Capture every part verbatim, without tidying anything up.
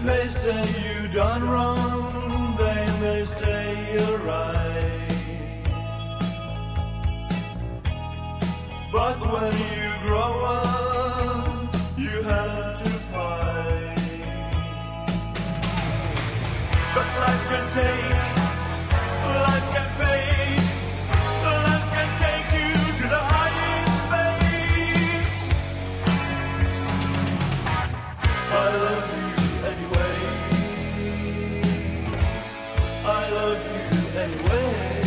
may say you done wrong, they may say you're right, but when you grow up, you have to fight. 'Cause life can take, life can fade, life can take you to the highest place. I love you anyway, I love you anyway.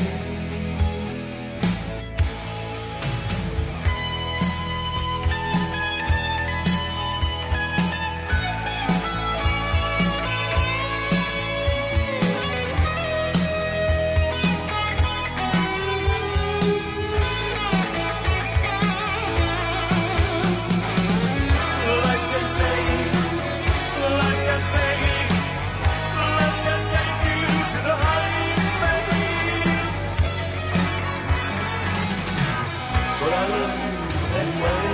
Life can take, life can fade, life can take you to the highest place. But I love you anyway,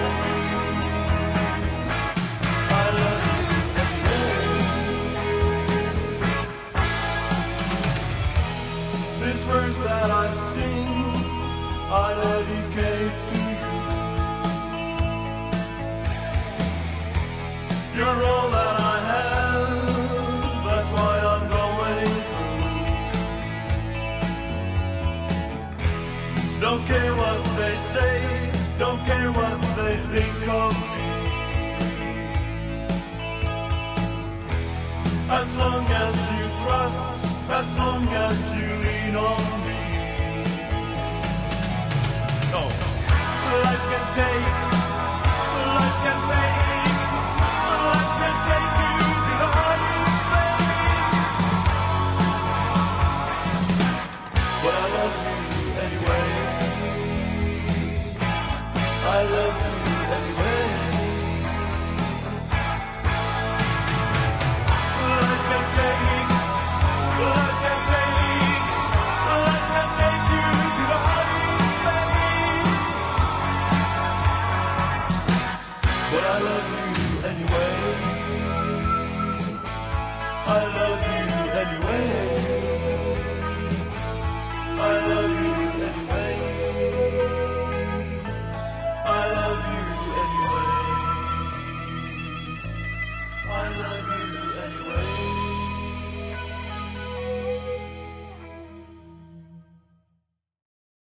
I love you anyway. This verse that I sing, I dedicate to you. You're all that I have, that's why I'm going through. Don't care what they say, don't care what they think of me. As long as you trust, as long as you lean on me. No. Life can take, life can fade, life can take you to the highest place. But I love you anyway, I love you anyway. Life can take, life can fade, life can take you to the highest place. But I love you anyway, I love you anyway, I love you anyway, I love you anyway, I love you anyway.